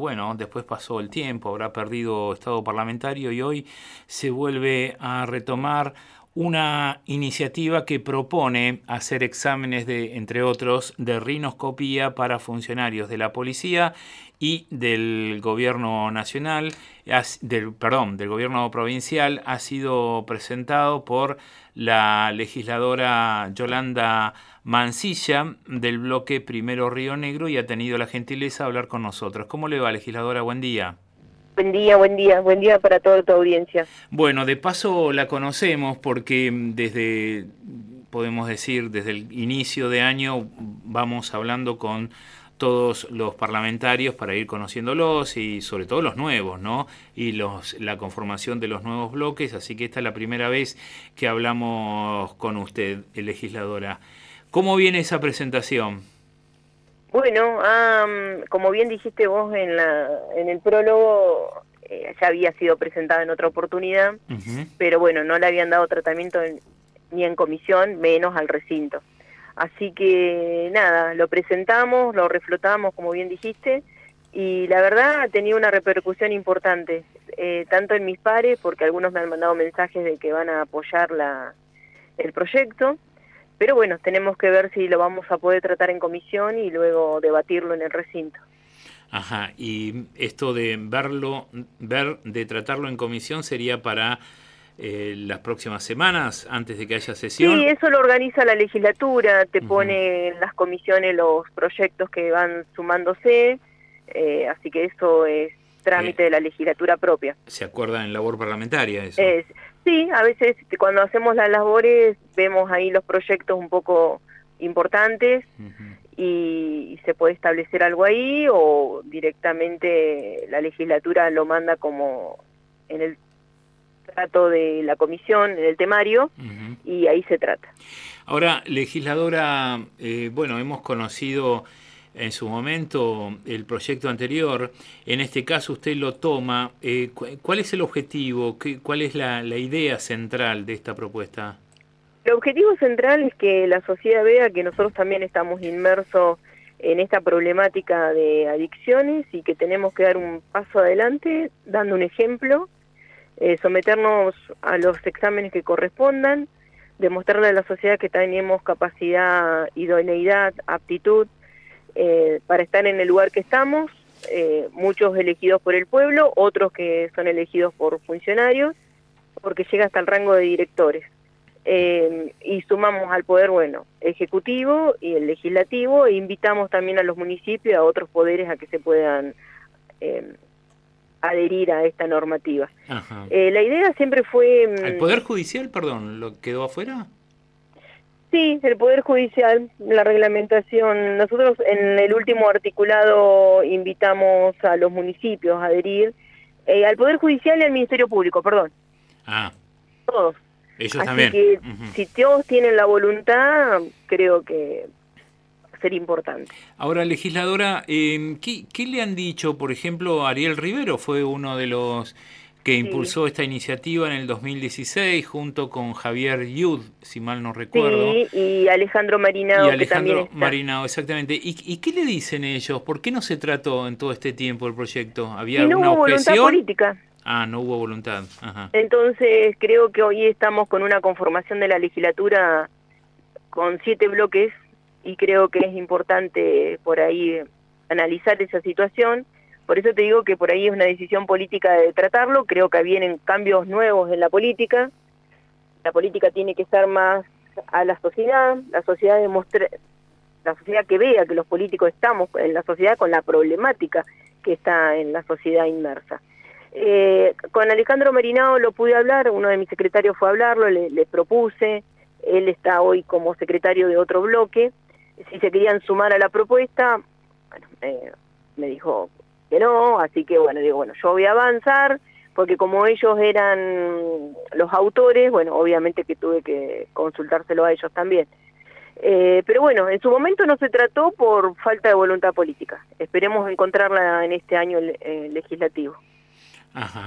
bueno, después pasó el tiempo, habrá perdido estado parlamentario y hoy se vuelve a retomar una iniciativa que propone hacer exámenes de, entre otros, de rinoscopía para funcionarios de la policía y del gobierno nacional, del gobierno provincial. Ha sido presentado por la legisladora Yolanda Mansilla del bloque Primero Río Negro y ha tenido la gentileza de hablar con nosotros. ¿Cómo le va, legisladora? Buen día. Buen día para toda tu audiencia. Bueno, de paso la conocemos porque podemos decir, desde el inicio de año vamos hablando con todos los parlamentarios para ir conociéndolos y sobre todo los nuevos, ¿no? Y la conformación de los nuevos bloques, así que esta es la primera vez que hablamos con usted, legisladora. ¿Cómo viene esa presentación? Bueno, como bien dijiste vos en el prólogo, ya había sido presentada en otra oportunidad, pero bueno, no le habían dado tratamiento ni en comisión, menos al recinto. Así que nada, lo presentamos, lo reflotamos, como bien dijiste, y la verdad ha tenido una repercusión importante, tanto en mis pares, porque algunos me han mandado mensajes de que van a apoyar el proyecto. Pero bueno, tenemos que ver si lo vamos a poder tratar en comisión y luego debatirlo en el recinto. Ajá, y esto de de tratarlo en comisión sería para las próximas semanas, antes de que haya sesión. Sí, eso lo organiza la legislatura, te pone en las comisiones los proyectos que van sumándose, así que eso es trámite de la legislatura propia. ¿Se acuerda en labor parlamentaria eso? Sí, a veces cuando hacemos las labores vemos ahí los proyectos un poco importantes y se puede establecer algo ahí o directamente la legislatura lo manda como en el trato de la comisión, en el temario, y ahí se trata. Ahora, legisladora, bueno, hemos conocido en su momento el proyecto anterior, en este caso usted lo toma. ¿Cuál es el objetivo? ¿Cuál es la idea central de esta propuesta? El objetivo central es que la sociedad vea que nosotros también estamos inmersos en esta problemática de adicciones y que tenemos que dar un paso adelante dando un ejemplo, someternos a los exámenes que correspondan, demostrarle a la sociedad que tenemos capacidad, idoneidad, aptitud, para estar en el lugar que estamos, muchos elegidos por el pueblo, otros que son elegidos por funcionarios, porque llega hasta el rango de directores. Y sumamos al poder, ejecutivo y el legislativo, e invitamos también a los municipios y a otros poderes a que se puedan adherir a esta normativa. La idea siempre fue... ¿El Poder Judicial, perdón, lo quedó afuera? Sí, el Poder Judicial, la reglamentación. Nosotros en el último articulado invitamos a los municipios a adherir, al Poder Judicial y al Ministerio Público, perdón. Todos. Ellos Así también. Que si todos tienen la voluntad, creo que va a ser importante. Ahora, legisladora, ¿qué le han dicho? Por ejemplo, Ariel Rivero fue uno de los que impulsó esta iniciativa en el 2016 junto con Javier Yud, si mal no recuerdo. Sí, y Alejandro Marinao, que también está. Marinao, exactamente. ¿Y qué le dicen ellos? ¿Por qué no se trató en todo este tiempo el proyecto? ¿Había alguna objeción? No hubo voluntad política. No hubo voluntad. Ajá. Entonces creo que hoy estamos con una conformación de la legislatura con 7 bloques y creo que es importante por ahí analizar esa situación. Por eso te digo que por ahí es una decisión política de tratarlo. Creo que vienen cambios nuevos en la política. La política tiene que estar más a la sociedad que vea que los políticos estamos en la sociedad con la problemática que está en la sociedad inmersa. Con Alejandro Marinao lo pude hablar, uno de mis secretarios fue a hablarlo, le propuse, él está hoy como secretario de otro bloque, si se querían sumar a la propuesta, me dijo que no, así que digo, yo voy a avanzar, porque como ellos eran los autores, obviamente que tuve que consultárselo a ellos también. Pero en su momento no se trató por falta de voluntad política. Esperemos encontrarla en este año legislativo. Ajá.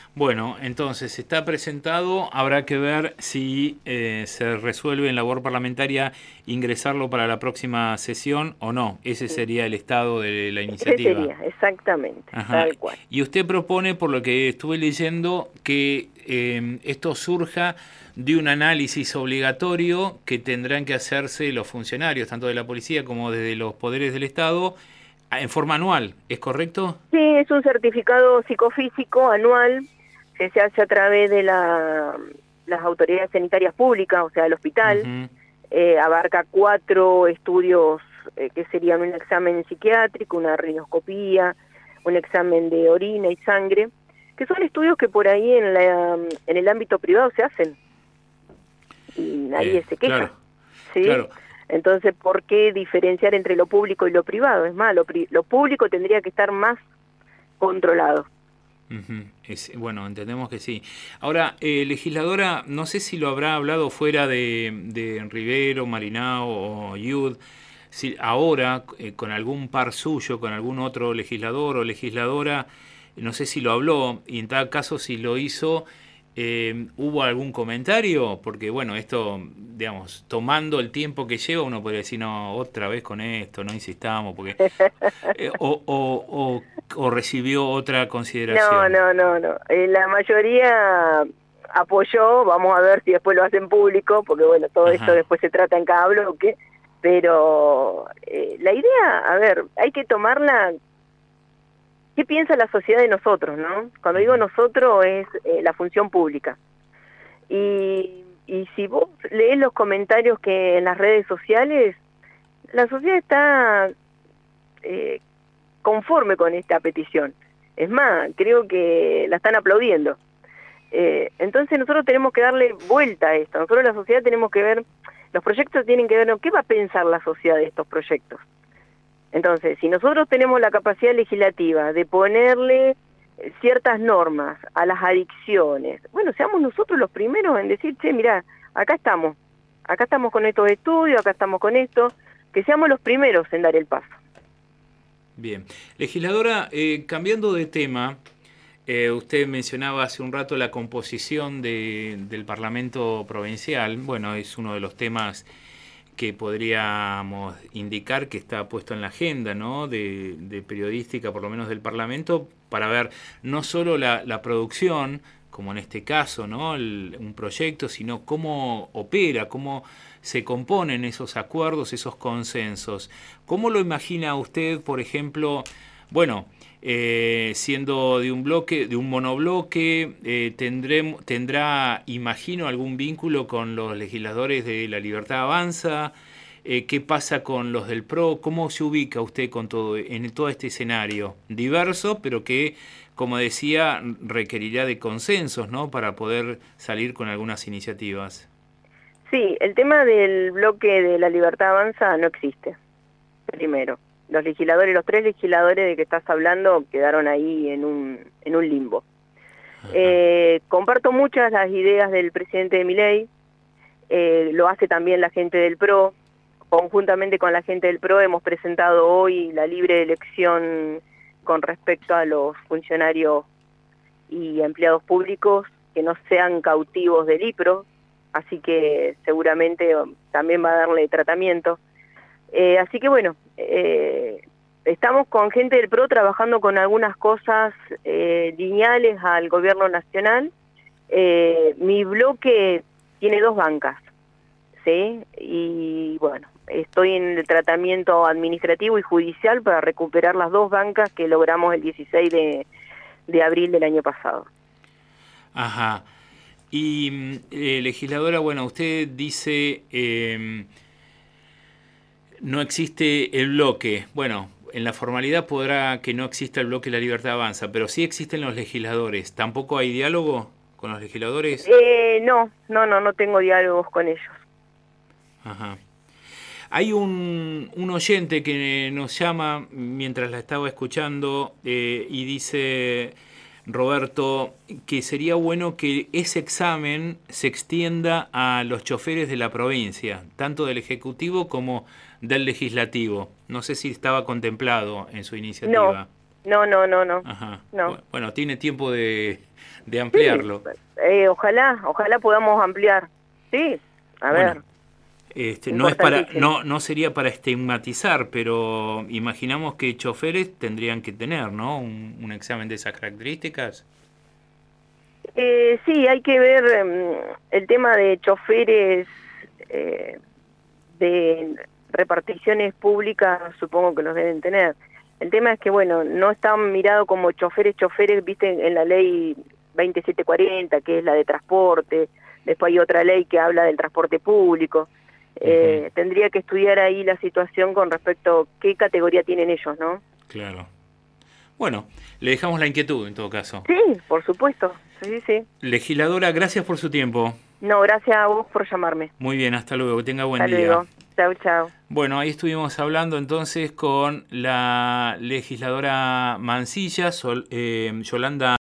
Bueno, entonces está presentado, habrá que ver si se resuelve en labor parlamentaria ingresarlo para la próxima sesión o no. Ese Sí. sería el estado de la Ese iniciativa. sería, exactamente, Ajá. tal cual. Y usted propone, por lo que estuve leyendo, que esto surja de un análisis obligatorio que tendrán que hacerse los funcionarios, tanto de la policía como desde los poderes del Estado, en forma anual. ¿Es correcto? Sí, es un certificado psicofísico anual que se hace a través de las autoridades sanitarias públicas, o sea, el hospital. Ujú. Abarca 4 estudios que serían un examen psiquiátrico, una rinoscopía, un examen de orina y sangre, que son estudios que por ahí en el ámbito privado se hacen y nadie se Claro, queja, ¿sí? claro. Entonces, ¿por qué diferenciar entre lo público y lo privado? Es más, lo público tendría que estar más controlado. Ujú. Bueno, entendemos que sí. Ahora, legisladora, no sé si lo habrá hablado fuera de Rivero, Marinao o Yud, si ahora con algún par suyo, con algún otro legislador o legisladora, no sé si lo habló y en tal caso si lo hizo, ¿hubo algún comentario? Porque bueno, esto, digamos, tomando el tiempo que lleva, uno podría decir, no, otra vez con esto, no insistamos, porque o recibió otra No, consideración. no, no, no. La mayoría apoyó, vamos a ver si después lo hacen público, porque bueno, todo esto Ajá. después se trata en cada bloque, pero la idea, a ver, hay que tomarla, ¿qué piensa la sociedad de nosotros, no? Cuando digo Ujú. nosotros es la función pública. Y si vos lees los comentarios que en las redes sociales, la sociedad está eh, conforme con esta petición. Es más, creo que la están aplaudiendo. Entonces nosotros tenemos que darle vuelta a esto. Nosotros la sociedad tenemos que ver, los proyectos tienen que ver, ¿no? ¿Qué va a pensar la sociedad de estos proyectos? Entonces, si nosotros tenemos la capacidad legislativa de ponerle ciertas normas a las adicciones, bueno, seamos nosotros los primeros en decir, che, mirá, acá estamos con estos estudios, acá estamos con esto, que seamos los primeros en dar el paso. Bien. Legisladora, cambiando de tema, usted mencionaba hace un rato la composición del Parlamento Provincial. Bueno, es uno de los temas que podríamos indicar que está puesto en la agenda, ¿no? de periodística, por lo menos del Parlamento, para ver no solo la producción, como en este caso, ¿no? Un proyecto, sino cómo opera, cómo se componen esos acuerdos, esos consensos. ¿Cómo lo imagina usted, por ejemplo, bueno, siendo de un bloque, de un monobloque, tendrá, imagino, algún vínculo con los legisladores de La Libertad Avanza? ¿Qué pasa con los del PRO? ¿Cómo se ubica usted con en todo este escenario diverso, pero que, como decía, requerirá de consensos, ¿no? Para poder salir con algunas iniciativas. Sí, el tema del bloque de La Libertad Avanza no existe, primero. Los legisladores, los 3 legisladores de que estás hablando quedaron ahí en un limbo. Ajá. Comparto muchas las ideas del presidente de Milei, lo hace también la gente del PRO. Conjuntamente con la gente del PRO hemos presentado hoy la libre elección con respecto a los funcionarios y empleados públicos que no sean cautivos del IPRO, así que seguramente también va a darle tratamiento. Así que bueno, estamos con gente del PRO trabajando con algunas cosas lineales al gobierno nacional. Mi bloque tiene 2 bancas, ¿sí? Y bueno, estoy en el tratamiento administrativo y judicial para recuperar las 2 bancas que logramos el 16 de abril del año pasado. Ajá. Y legisladora, bueno, usted dice no existe el bloque. Bueno, en la formalidad podrá que no exista el bloque La Libertad Avanza, pero sí existen los legisladores. ¿Tampoco hay diálogo con los legisladores? No tengo diálogos con ellos. Ajá. Hay un oyente que nos llama mientras la estaba escuchando y dice, Roberto, que sería bueno que ese examen se extienda a los choferes de la provincia, tanto del Ejecutivo como del Legislativo. No sé si estaba contemplado en su No, iniciativa. no. Ajá. No. Bueno, tiene tiempo de de ampliarlo. Sí, ojalá podamos ampliar. Sí, a ver. No es para, no sería para estigmatizar, pero imaginamos que choferes tendrían que tener, ¿no? Un examen de esas características. Sí, hay que ver el tema de choferes de reparticiones públicas, supongo que los deben tener. El tema es que, bueno, no están mirados como choferes, viste, en la ley 2740, que es la de transporte. Después hay otra ley que habla del transporte público. Tendría que estudiar ahí la situación con respecto a qué categoría tienen ellos, ¿no? Claro. Bueno, le dejamos la inquietud en todo caso. Sí, por supuesto. Sí. Legisladora, gracias por su tiempo. No, gracias a vos por llamarme. Muy bien, hasta luego, que tenga buen Hasta día. luego. Chau. Bueno, ahí estuvimos hablando entonces con la legisladora Mansilla, Yolanda